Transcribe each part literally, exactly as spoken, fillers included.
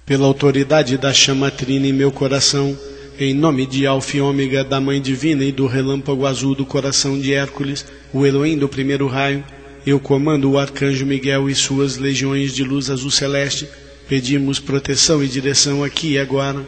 Pela autoridade da chama trina em meu coração, em nome de Alfa e Ômega, da Mãe Divina e do relâmpago azul do coração de Hércules, o Elohim do primeiro raio, eu comando o arcanjo Miguel e suas legiões de luz azul celeste, pedimos proteção e direção aqui e agora.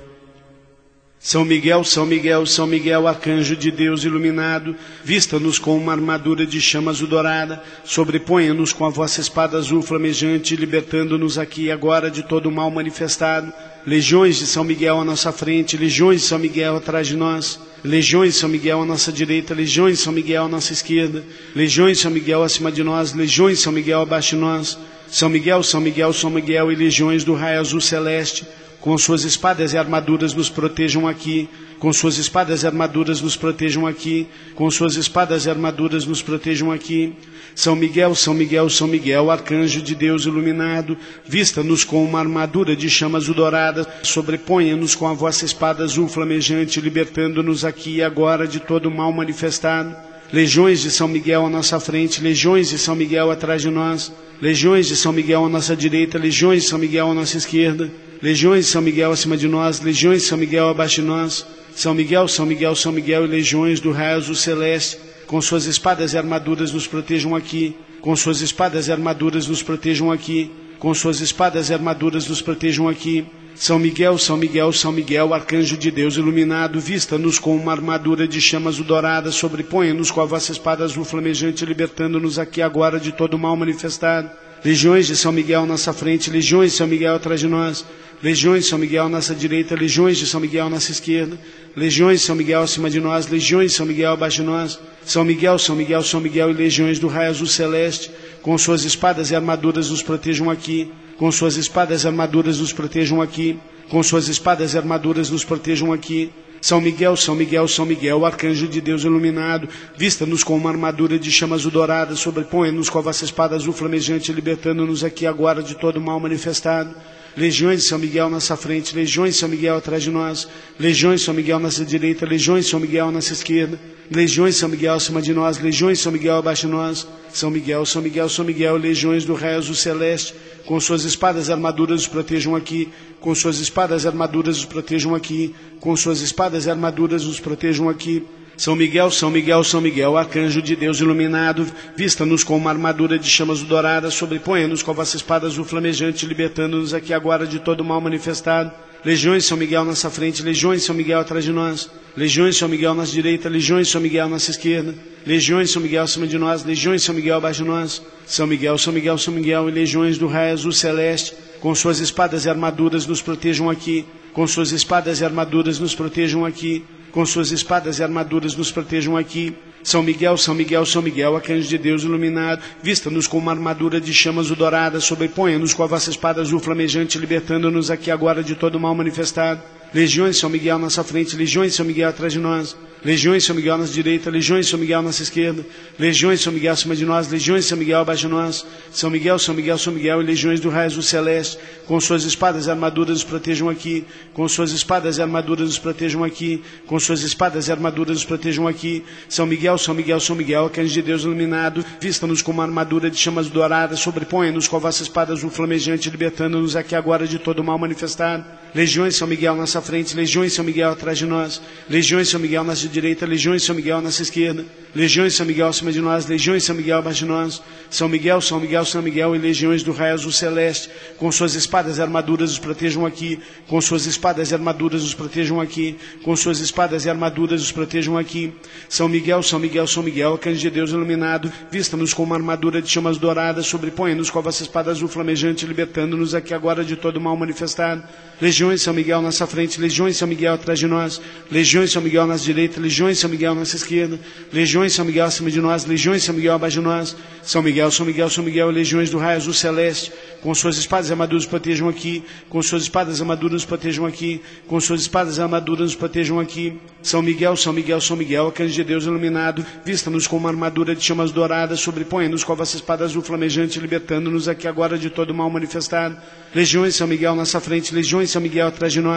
São Miguel, São Miguel, São Miguel, arcanjo de Deus iluminado, vista-nos com uma armadura de chama azul dourada, sobreponha-nos com a vossa espada azul flamejante, libertando-nos aqui e agora de todo o mal manifestado. Legiões de São Miguel à nossa frente, legiões de São Miguel atrás de nós, legiões de São Miguel à nossa direita, legiões de São Miguel à nossa esquerda, legiões de São Miguel acima de nós, legiões de São Miguel abaixo de nós. São Miguel, São Miguel, São Miguel e legiões do raio azul celeste, com suas espadas e armaduras nos protejam aqui, com suas espadas e armaduras nos protejam aqui, com suas espadas e armaduras nos protejam aqui. São Miguel, São Miguel, São Miguel, arcanjo de Deus iluminado, vista-nos com uma armadura de chama azul dourada, sobreponha-nos com a vossa espada azul flamejante, libertando-nos aqui e agora de todo o mal manifestado. Legiões de São Miguel à nossa frente, legiões de São Miguel atrás de nós, legiões de São Miguel à nossa direita, legiões de São Miguel à nossa esquerda, legiões de São Miguel acima de nós, legiões de São Miguel abaixo de nós. São Miguel, São Miguel, São Miguel e legiões do raio azul celeste, com suas espadas e armaduras nos protejam aqui, com suas espadas e armaduras nos protejam aqui, com suas espadas e armaduras nos protejam aqui. São Miguel, São Miguel, São Miguel, arcanjo de Deus iluminado, vista-nos com uma armadura de chama azul dourada, sobreponha-nos com a vossa espada azul flamejante, libertando-nos aqui agora de todo o mal manifestado. Legiões de São Miguel à nossa frente, legiões de São Miguel atrás de nós, legiões de São Miguel à nossa direita, legiões de São Miguel à nossa esquerda, legiões de São Miguel acima de nós, legiões de São Miguel abaixo de nós. São Miguel, São Miguel, São Miguel e legiões do raio azul celeste, com suas espadas e armaduras nos protejam aqui, com suas espadas e armaduras nos protejam aqui, com suas espadas e armaduras nos protejam aqui. São Miguel, São Miguel, São Miguel, arcanjo de Deus iluminado, vista-nos com uma armadura de chama azul dourada, sobreponha-nos com a vossa espada azul flamejante, libertando-nos aqui agora de todo o mal manifestado. Legiões de São Miguel à nossa frente, legiões de São Miguel atrás de nós, legiões de São Miguel à nossa direita, legiões de São Miguel à nossa esquerda, legiões de São Miguel acima de nós, legiões de São Miguel abaixo de nós. São Miguel, São Miguel, São Miguel, legiões do raio azul celeste, com suas espadas e armaduras nos protejam aqui, com suas espadas e armaduras nos protejam aqui, com suas espadas e armaduras nos protejam aqui. São Miguel, São Miguel, São Miguel, arcanjo de Deus iluminado, vista-nos com uma armadura de chamas douradas, sobreponha-nos com a vossa espada azul flamejante, libertando-nos aqui agora de todo o mal manifestado. Legiões de São Miguel à nossa frente, legiões de São Miguel atrás de nós, legiões de São Miguel à nossa direita, legiões de São Miguel à nossa esquerda, legiões de São Miguel acima de nós, legiões de São Miguel abaixo de nós. São Miguel, São Miguel, São Miguel e legiões do raio azul celeste, com suas espadas e armaduras nos protejam aqui, com suas espadas e armaduras nos protejam aqui, com suas espadas e armaduras nos protejam aqui. São Miguel, São Miguel, São Miguel, arcanjo de Deus iluminado, vista-nos com uma armadura de chama azul dourada, sobreponha-nos com a vossa espada azul flamejante, libertando-nos aqui agora de todo o mal manifestado. Legiões de São Miguel à nossa frente, legiões de São Miguel atrás de nós, legiões de São Miguel à nossa direita, legiões de São Miguel à nossa esquerda, legiões de São Miguel acima de nós, legiões de São Miguel abaixo de nós. São Miguel, São Miguel, São Miguel e legiões do raio azul celeste, com suas espadas e armaduras nos protejam aqui, com suas espadas e armaduras nos protejam aqui, com suas espadas e armaduras nos protejam aqui. São Miguel, São Miguel, São Miguel, arcanjo de Deus iluminado, vista-nos com uma armadura de chamas douradas, sobreponha-nos com a vossa espada azul flamejante, libertando-nos aqui agora de todo o mal manifestado. Legiões de São Miguel à nossa frente, legiões de São Miguel atrás de nós, legiões de São Miguel à nossa direita, legiões de São Miguel à nossa esquerda, legiões de São Miguel acima de nós, legiões de São Miguel abaixo de nós. São Miguel, São Miguel, São Miguel e legiões do raio azul celeste, com suas espadas e armaduras nos protejam aqui, com suas espadas e armaduras nos protejam aqui, com suas espadas e armaduras nos protejam aqui. São Miguel, São Miguel, São Miguel, arcanjo de Deus iluminado, vista-nos com uma armadura de chamas douradas, sobreponha-nos com a vossa espada azul flamejante, libertando-nos aqui agora de todo o mal manifestado. Legiões de São Miguel à nossa frente, legiões de São Miguel atrás de nós, legiões de São Miguel à nossa direita, legiões de São Miguel à nossa esquerda, legiões de São Miguel acima de nós, legiões de São Miguel abaixo de nós. São Miguel, São Miguel, São Miguel e legiões do raio azul celeste, com suas espadas e armaduras nos protejam aqui, com suas espadas e armaduras nos protejam aqui, com suas espadas e armaduras nos protejam aqui. São Miguel, São Miguel, São Miguel, arcanjo de Deus iluminado, vista-nos com uma armadura de chamas douradas, sobreponha-nos com a vossa espada azul flamejante, libertando-nos aqui agora de todo o mal manifestado. Legiões de São Miguel à nossa frente, legiões de São Miguel atrás de nós,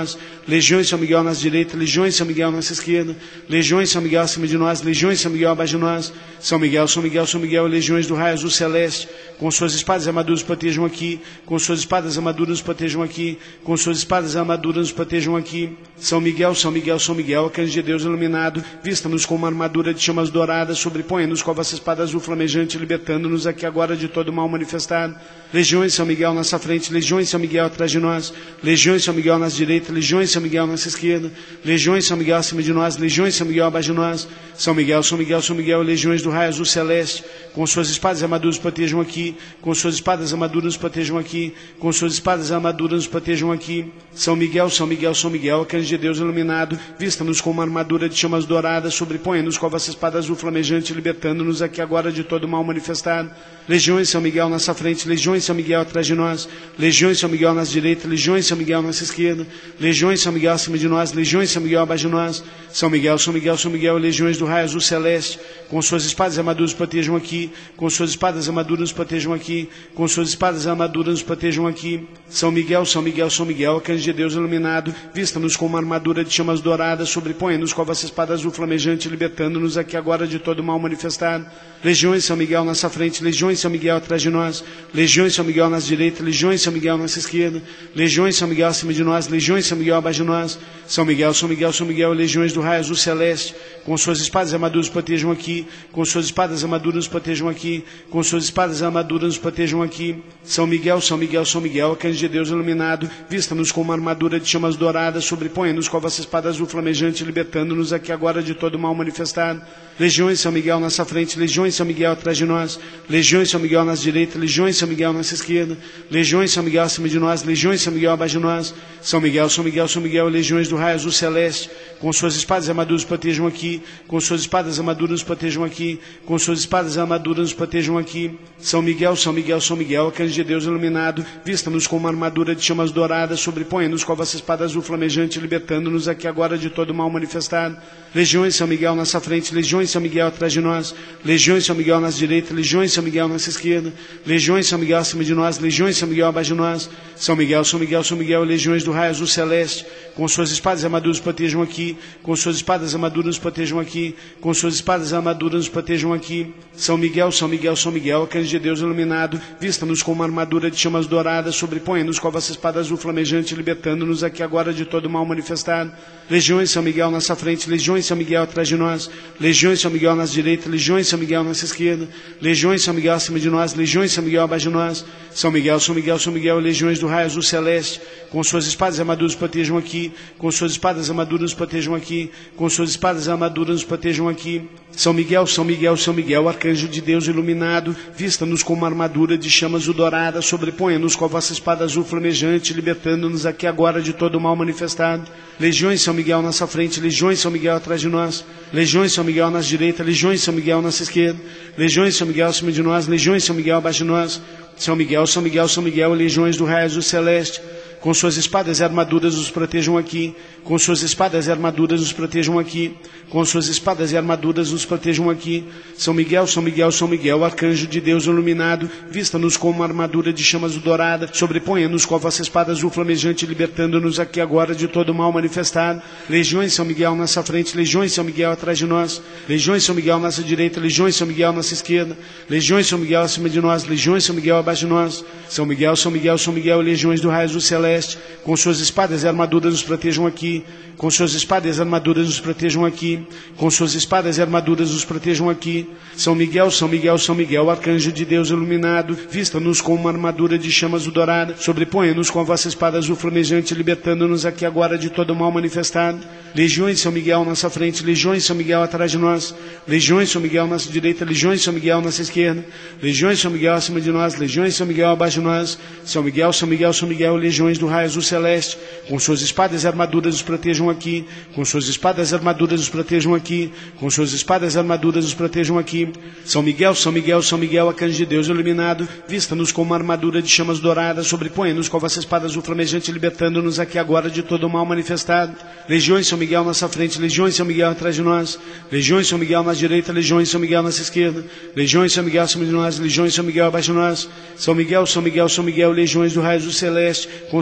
legiões São Miguel nas direitas, legiões São Miguel nessa esquerda, legiões São Miguel acima de nós, legiões São Miguel abaixo de nós, São Miguel, São Miguel, São Miguel, legiões do raio azul celeste, com suas espadas e armaduras nos protejam aqui, com suas espadas e armaduras nos protejam aqui, com suas espadas e armaduras nos protejam aqui, São Miguel, São Miguel, São Miguel, arcanjo de Deus iluminado, vista-nos com uma armadura de chamas douradas, sobreponha-nos com a vossa espada azul flamejante, libertando-nos aqui agora de todo mal manifestado, legiões São Miguel na nossa frente, legiões São Miguel atrás de nós, legiões São Miguel nas direitas, legiões São Miguel nessa esquerda, legiões São Miguel acima de nós, legiões São Miguel abaixo de nós, São Miguel, São Miguel, São Miguel, legiões do raio azul celeste, com suas espadas e armaduras nos protejam aqui, com suas espadas e armaduras nos protejam aqui, com suas espadas e armaduras nos protejam aqui, São Miguel, São Miguel, São Miguel, arcanjo de Deus iluminado, vista-nos com uma armadura de chamas douradas, sobreponha-nos com a vossa espada azul flamejante, libertando-nos aqui agora de todo mal manifestado, legiões São Miguel nessa frente, legiões São Miguel atrás de nós, legiões São Miguel nas direitas, legiões São Miguel nessa esquerda, legiões São Miguel acima de nós, legiões São Miguel abaixo de nós, São Miguel, São Miguel, São Miguel, legiões do raio azul celeste, com suas espadas e armaduras nos protejam aqui, com suas espadas e armaduras nos protejam aqui, com suas espadas e armaduras nos protejam aqui, São Miguel, São Miguel, São Miguel, arcanjo de Deus iluminado, vista-nos com uma armadura de chamas douradas, sobreponha-nos com a vossa espada azul flamejante, libertando-nos aqui agora de todo mal manifestado, legiões São Miguel nessa frente, legiões São Miguel atrás de nós, legiões São Miguel nas direitas, legiões São Miguel nessa esquerda, legiões São Miguel acima de nós, legiões São Miguel abaixo de nós, São Miguel, São Miguel, São Miguel, legiões do raio azul celeste, com suas espadas e armaduras nos protejam aqui, com suas espadas e armaduras nos protejam aqui, com suas espadas e armaduras nos protejam aqui, São Miguel, São Miguel, São Miguel, arcanjo de Deus iluminado, vista-nos com uma armadura de chamas douradas, sobreponha-nos com a vossa espada azul flamejante, libertando-nos aqui agora de todo mal manifestado, legiões São Miguel nessa frente, legiões São Miguel atrás de nós, legiões São Miguel nas direitas, legiões São Miguel nessa esquerda, legiões São Miguel acima de nós, legiões São Miguel abaixo de nós, São Miguel, São Miguel, São Miguel, legiões do raio azul celeste, com suas espadas e armaduras nos protejam aqui, com suas espadas e armaduras nos protejam aqui, com suas espadas e armaduras nos protejam aqui, São Miguel, São Miguel, São Miguel, arcanjo de Deus iluminado, vista-nos com uma armadura de chamas douradas, sobreponha-nos com a vossa espada azul flamejante, libertando-nos aqui agora de todo mal manifestado, legiões São Miguel nessa frente, legiões São Miguel atrás de nós, legiões São Miguel nas direitas, legiões São Miguel nessa esquerda, legiões São Miguel acima de nós, legiões São Miguel abaixo de nós, São Miguel, São Miguel, São Miguel, legiões do raio azul celeste, com suas espadas e armaduras nos protejam aqui, com suas espadas e armaduras nos protejam aqui, com suas espadas e armaduras nos protejam aqui, São Miguel, São Miguel, São Miguel, arcanjo de Deus iluminado, vista-nos com uma armadura de chamas douradas, sobreponha-nos com a vossa espada azul flamejante, libertando-nos aqui agora de todo mal manifestado, legiões São Miguel nessa frente, legiões São Miguel atrás de nós, legiões São Miguel nas direitas, legiões São Miguel nessa esquerda, legiões São Miguel acima de nós, legiões São Miguel abaixo de nós, São Miguel, São Miguel, São Miguel, legiões do raio azul celeste, com suas espadas e armaduras nos protejam aqui, com suas espadas e armaduras nos protejam aqui, com suas espadas e armaduras nos protejam aqui, São Miguel, São Miguel, São Miguel, arcanjo de Deus iluminado, vista-nos com uma armadura de chamas douradas, sobreponha-nos com a vossa espada azul flamejante, libertando-nos aqui agora de todo o mal manifestado, legiões São Miguel nessa frente, legiões São Miguel atrás de nós, legiões São Miguel nas direitas, legiões São Miguel nessa esquerda, legiões São Miguel acima de nós, legiões São Miguel abaixo de nós, São Miguel, São Miguel, São Miguel, legiões do raio azul celeste, com suas espadas e armaduras nos protejam aqui, com suas espadas e armaduras nos protejam aqui, com suas espadas e armaduras nos protejam aqui, São Miguel, São Miguel, São Miguel, arcanjo de Deus iluminado, vista-nos com uma armadura de chamas dourada, sobreponha-nos com a vossa espada azul flamejante, libertando-nos aqui agora de todo o mal manifestado, legiões São Miguel nessa frente, legiões São Miguel atrás de nós, legiões São Miguel nessa direita, legiões São Miguel nessa esquerda, legiões São Miguel acima de nós, legiões São Miguel abaixo de nós, São Miguel, São Miguel, São Miguel, legiões do raio azul celeste, com suas espadas e armaduras nos protejam aqui, com suas espadas e armaduras nos protejam aqui, com suas espadas e armaduras nos protejam aqui, São Miguel, São Miguel, São Miguel, arcanjo de Deus iluminado, vista-nos com uma armadura de chamas dourada, sobreponha-nos com a vossa espada azul flamejante, libertando-nos aqui agora de todo o mal manifestado, legiões São Miguel nessa frente, legiões São Miguel atrás de nós, legiões São Miguel nessa direita, legiões São Miguel nessa esquerda, legiões São Miguel acima de nós, legiões São Miguel abaixo de nós, São Miguel, São Miguel, São Miguel, legiões do raio azul celeste, com suas espadas e armaduras nos protejam aqui, com suas espadas e armaduras nos protejam aqui, com suas espadas e armaduras nos protejam aqui, São Miguel, São Miguel, São Miguel, arcanjo de Deus iluminado, vista-nos com uma armadura de chamas douradas, sobreponha-nos com a vossa espada azul flamejante, libertando-nos aqui agora de todo o mal manifestado, legiões São Miguel nessa frente, legiões São Miguel atrás de nós, legiões São Miguel na direita, legiões São Miguel nessa esquerda, legiões São Miguel acima de nós, legiões São Miguel abaixo de nós, São Miguel, São Miguel, São Miguel, legiões do raio azul celeste, com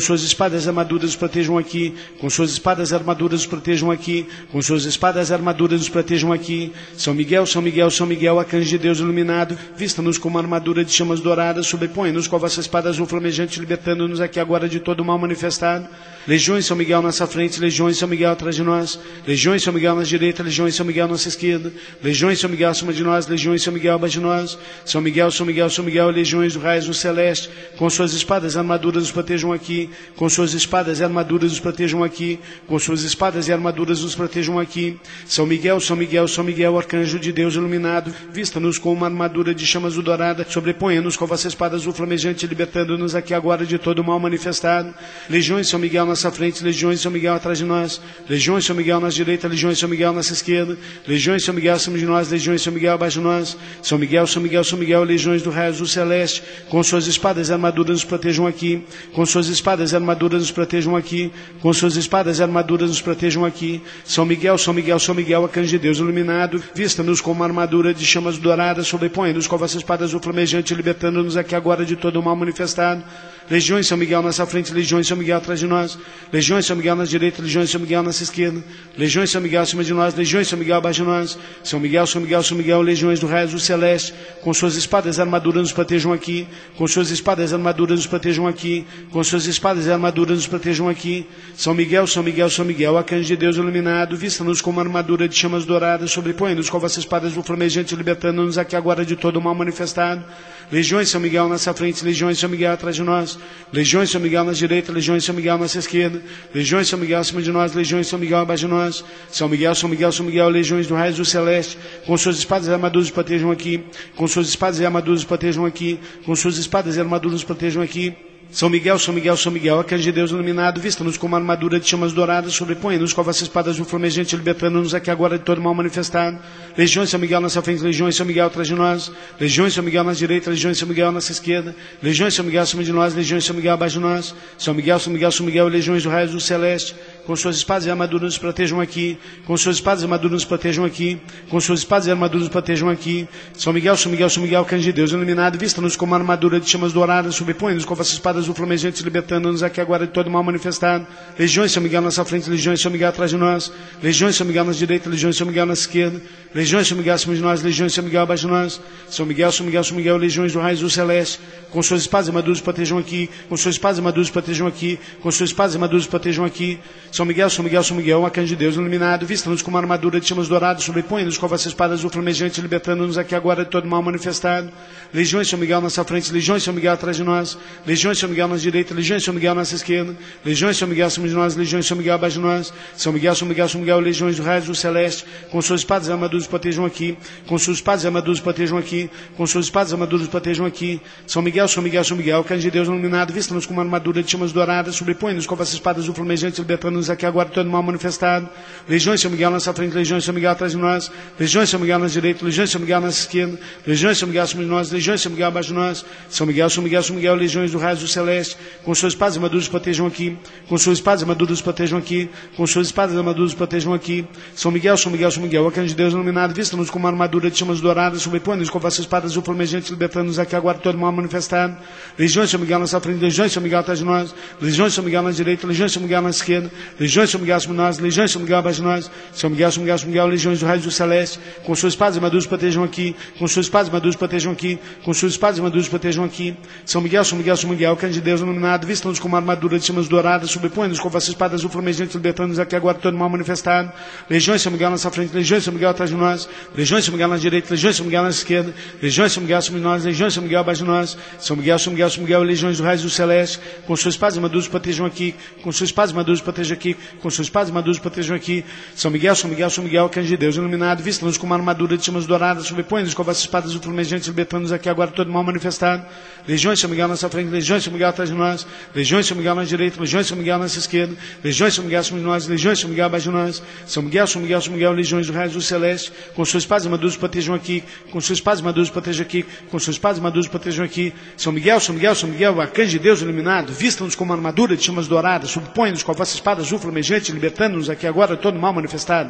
suas espadas e armaduras nos protejam aqui, com suas espadas e armaduras nos protejam aqui, com suas espadas e armaduras nos protejam aqui. São Miguel, São Miguel, São Miguel, arcanjo de Deus iluminado, vista-nos com uma armadura de chamas douradas, sobrepõe-nos com a vossa espada azul flamejante, libertando-nos aqui agora de todo o mal manifestado. Legiões São Miguel à nossa frente, legiões São Miguel atrás de nós, legiões São Miguel à nossa direita, legiões São Miguel à nossa esquerda, legiões São Miguel acima de nós, legiões São Miguel abaixo de nós, São Miguel, São Miguel, São Miguel, legiões do raio do celeste, com suas espadas e armaduras nos protejam aqui, com suas espadas e armaduras nos protejam aqui, com suas espadas e armaduras nos protejam aqui. São Miguel, São Miguel, São Miguel, arcanjo de Deus iluminado, vista-nos com uma armadura de chamas dourada, sobreponha-nos com a vossa espada azul flamejante, libertando-nos aqui agora de todo o mal manifestado. Legiões São Miguel à nossa frente, legiões São Miguel atrás de nós, legiões São Miguel à nossa direita, legiões São Miguel à nossa esquerda, legiões São Miguel acima de nós, legiões São Miguel abaixo de nós, São Miguel, São Miguel, São Miguel, legiões do raio azul celeste, com suas espadas e armaduras nos protejam aqui, com suas espadas e armaduras nos protejam aqui, com suas espadas e armaduras nos protejam aqui. São Miguel, São Miguel, São Miguel, arcanjo de Deus iluminado, vista-nos com uma armadura de chamas douradas, sobrepõe-nos com a vossa espada azul flamejante, libertando-nos aqui agora de todo o mal manifestado. Legiões São Miguel à nossa frente, legiões São Miguel atrás de nós, legiões São Miguel à nossa direita, legiões São Miguel à nossa esquerda, legiões São Miguel acima de nós, legiões São Miguel abaixo de nós, São Miguel, São Miguel, São Miguel, legiões do raio azul celeste, com suas espadas e armaduras nos protejam aqui, com suas espadas e armaduras nos protejam aqui, com suas espadas e armaduras nos protejam aqui. São Miguel, São Miguel, São Miguel, arcanjo de Deus iluminado, vista-nos com uma armadura de chamas douradas, sobrepõe-nos com a vossa espada azul flamejante, libertando-nos aqui agora de todo o mal manifestado. Legiões São Miguel à nossa frente, legiões São Miguel atrás de nós, legiões São Miguel à nossa direita, legiões São Miguel à nossa esquerda, legiões São Miguel acima de nós, legiões São Miguel abaixo de nós, São Miguel, São Miguel, São Miguel, legiões do raio azul celeste, com suas espadas e armaduras nos protejam aqui, com suas espadas e armaduras nos protejam aqui, com suas espadas e armaduras nos protejam aqui. São Miguel, São Miguel, São Miguel, arcanjo de Deus iluminado, vista-nos com uma armadura de chamas douradas, sobrepõe-nos com a vossa espada azul flamejante, libertando-nos aqui agora de todo mal manifestado. Legiões São Miguel à nossa frente, legiões São Miguel atrás de nós, legiões São Miguel à nossa direita, legiões São Miguel à nossa esquerda, legiões São Miguel acima de nós, legiões São Miguel abaixo de nós, São Miguel, São Miguel, São Miguel, legiões do raio azul celeste, com suas espadas e armaduras nos protejam aqui, com suas espadas e armaduras nos protejam aqui, com suas espadas e armaduras nos protejam aqui. São Miguel, São Miguel, São Miguel, arcanjo de Deus iluminado, vista-nos com uma armadura de chamas douradas, sobrepõe-nos com a vossa espada azul flamejante, libertando-nos aqui agora de todo mal manifestado. Legiões São Miguel à nossa frente, legiões São Miguel atrás de nós, legiões São Miguel à nossa direita, legiões São Miguel à nossa esquerda, legiões São Miguel acima de nós, legiões São Miguel abaixo de nós, São Miguel, São Miguel, São Miguel, legiões do raio azul celeste, com suas espadas e armaduras protejam aqui, com suas espadas e armaduras protejam aqui, com suas espadas e armaduras protejam aqui. São Miguel, São Miguel, São Miguel, arcanjo de Deus iluminado, vista-nos com uma armadura de chamas douradas, sobrepõe-nos com a vossa espada azul flamejante, libertando-nos aqui agora de todo mal manifestado. Legiões São Miguel à nossa frente, legiões São Miguel atrás de nós, legiões São Miguel à nossa direita, legiões São Miguel à nossa esquerda, legiões São Miguel acima de nós, legiões São Miguel abaixo de nós, São Miguel, São Miguel, São Miguel, legiões do raio azul celeste, com suas espadas e armaduras protejam aqui, com suas espadas e armaduras protejam aqui, com suas espadas e armaduras protejam aqui. São Miguel, São Miguel, São Miguel, arcanjo de Deus iluminado, vista-nos com uma armadura de chamas douradas, sobrepõe-nos com a vossa espada azul flamejante, libertando-nos aqui agora de todo mal manifestado. Legiões São Miguel à nossa frente, legiões São Miguel atrás de nós, legiões São Miguel à nossa direita, legiões São Miguel à nossa esquerda, legiões São Miguel acima de nós, legiões São Miguel abaixo de nós, São Miguel, São Miguel, São Miguel, legiões do raio azul celeste, com suas espadas e armaduras protejam aqui, com suas espadas e armaduras protejam aqui, com suas espadas e armaduras protejam aqui. São Miguel, São Miguel, São Miguel, arcanjo de Deus iluminado, vista-nos com uma armadura de chamas douradas, sobrepõe-nos com a vossa espada azul flamejante, libertando-nos aqui agora de todo mal manifestado. Legiões São Miguel à nossa frente, legiões São Miguel atrás de nós, legiões São Miguel à nossa direita, legiões São Miguel à nossa esquerda, legiões São Miguel acima de nós, legiões São Miguel abaixo de nós, São Miguel, São Miguel, São Miguel, legiões do raio do celeste, com suas espadas e armaduras protejam aqui, com suas espadas e armaduras protejam aqui, com suas espadas e armaduras protejam aqui. São Miguel, São Miguel, São Miguel, arcanjo de Deus iluminado, vista-nos com uma armadura de chamas douradas, sobrepõe-nos com a vossa espada azul flamejante, libertando-nos aqui agora todo mal manifestado. Legiões São Miguel à nossa frente, legiões São Miguel atrás de nós, legiões São Miguel à direita, legiões São Miguel à esquerda, legiões São Miguel acima de nós, legiões São Miguel abaixo de nós, São Miguel, São Miguel, São Miguel, legiões do raio do celeste, com suas espadas e armaduras protejam aqui, com suas espadas e armaduras protejam aqui, com suas espadas e armaduras protejam aqui. São Miguel, São Miguel, São Miguel, arcanjo de Deus iluminado, vista-nos com uma armadura de chamas douradas, sobrepõe-nos com a vossa espada azul flamejante, libertando-nos aqui agora todo mal manifestado. Legiões São Miguel à nossa frente, legiões São Miguel atrás de nós, legiões São Miguel à nossa direita, legiões São Miguel à nossa esquerda, legiões São Miguel acima de nós, legiões São Miguel abaixo de nós, São Miguel, São Miguel, São Miguel, legiões do raio do celeste, com suas espadas e armaduras protejam aqui, com suas espadas e armaduras protejam aqui, com suas espadas e armaduras protejam aqui. São Miguel, São Miguel, São Miguel, arcanjo de Deus iluminado, vista-nos com uma armadura de chamas douradas, sobrepõe-nos com a vossa espada azul flamejante, libertando-nos aqui agora de todo mal manifestado.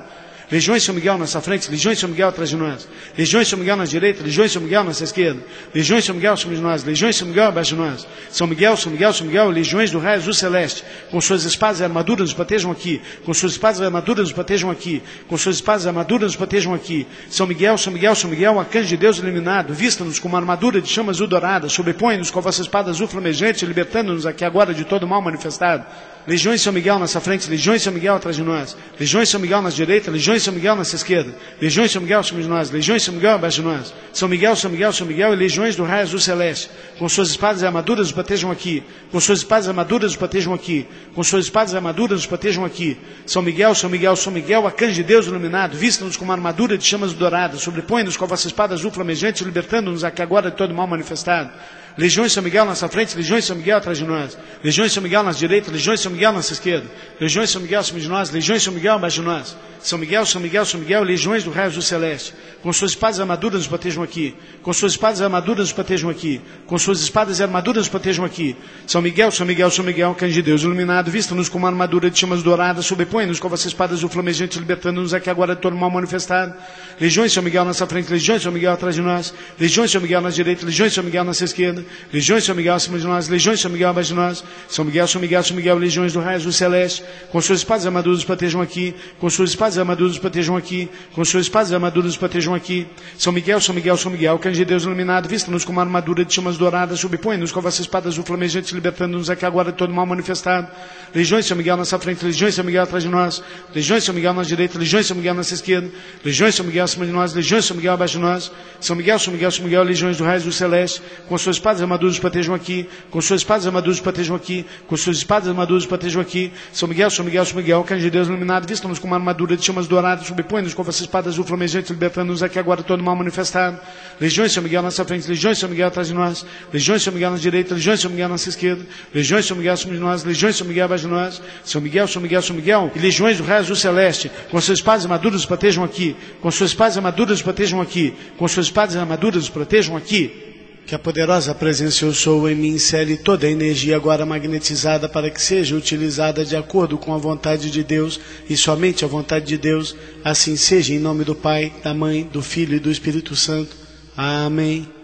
Legiões de São Miguel à nossa frente, legiões de São Miguel atrás de nós. Legiões de São Miguel na direita, legiões de São Miguel à nossa esquerda. Legiões de São Miguel acima de nós, legiões de São Miguel abaixo de nós. São Miguel, São Miguel, São Miguel, legiões do raio azul celeste. Com suas espadas e armaduras nos protejam aqui. Com suas espadas e armaduras nos protejam aqui. Com suas espadas e armaduras nos protejam aqui. São Miguel, São Miguel, São Miguel, arcanjo de Deus iluminado, vista-nos com uma armadura de chama azul dourada, sobrepõe-nos com a vossa espada azul flamejante, libertando-nos aqui agora de todo mal manifestado. Legiões de São Miguel à nossa frente, legiões de São Miguel atrás de nós. Legiões de São Miguel na direita, legiões de São Miguel à nossa esquerda. Legiões de São Miguel acima de nós, legiões de São Miguel abaixo de nós. São Miguel, São Miguel, São Miguel e legiões do raio azul celeste. Com suas espadas e armaduras nos protejam aqui. Com suas espadas e armaduras nos protejam aqui. Com suas espadas e armaduras nos protejam aqui. São Miguel, São Miguel, São Miguel, arcanjo de Deus iluminado, vista-nos com uma armadura de chamas douradas, sobrepõe-nos com a vossa espada azul flamejante, libertando-nos aqui agora de todo mal manifestado. Legiões de São Miguel à nossa frente, legiões de São Miguel atrás de nós. Legiões de São Miguel à nossa direita, legiões de São Miguel à nossa esquerda. Legiões de São Miguel acima de nós, legiões de São Miguel abaixo de nós. São Miguel, São Miguel, São Miguel, legiões do raio azul celeste. Com suas espadas e armaduras nos protejam aqui. Com suas espadas e armaduras nos protejam aqui. Com suas espadas e armaduras nos protejam aqui. São Miguel, São Miguel, São Miguel, arcanjo de Deus iluminado, vista-nos com uma armadura de chamas douradas, sobrepõe-nos com a vossa espada azul flamejante, libertando-nos aqui agora de todo mal manifestado. Legiões de São Miguel à nossa frente, legiões de São Miguel atrás de nós. Legiões de São Miguel à nossa direita, legiões de São Miguel à nossa esquerda. Legiões de São Miguel acima de nós, legiões de São Miguel abaixo de nós. São Miguel, São Miguel, São Miguel, legiões do raio azul celeste. Com suas espadas e armaduras nos protejam aqui. Com suas espadas e armaduras nos protejam aqui. Com suas espadas e armaduras nos protejam aqui. São Miguel, São Miguel, São Miguel, arcanjo de Deus iluminado, vista-nos com uma armadura de chamas douradas, sobrepõe-nos com a vossa espada azul flamejante, libertando-nos aqui agora de todo mal manifestado. Legiões de São Miguel à nossa frente, legiões de São Miguel atrás de nós. Legiões de São Miguel à nossa direita, legiões de São Miguel à nossa esquerda. Legiões de São Miguel acima de nós, legiões de São Miguel abaixo de nós. São Miguel, São Miguel, São Miguel, legiões do raio azul celeste. Com suas espadas e armaduras nos protejam aqui. Com suas espadas e armaduras nos protejam aqui. Com suas espadas e armaduras nos protejam aqui. São Miguel, São Miguel, São Miguel, arcanjo de Deus iluminado, vista-nos com uma armadura de chamas douradas, sobrepõe-nos com a vossa espada azul flamejante, libertando-nos aqui agora todo mal manifestado. Legiões de São Miguel à nossa frente, legiões de São Miguel atrás de nós. Legiões de São Miguel à direita, legiões de São Miguel à nossa esquerda. Legiões de São Miguel acima de nós, legiões de São Miguel abaixo de nós. São Miguel, São Miguel, São Miguel e legiões do raio azul celeste. Com suas espadas e armaduras nos protejam aqui. Com suas espadas e armaduras nos protejam aqui. Com suas espadas e armaduras nos protejam aqui. Que a poderosa presença eu sou em mim insere toda a energia agora magnetizada para que seja utilizada de acordo com a vontade de Deus e somente a vontade de Deus. Assim seja em nome do Pai, da Mãe, do Filho e do Espírito Santo. Amém.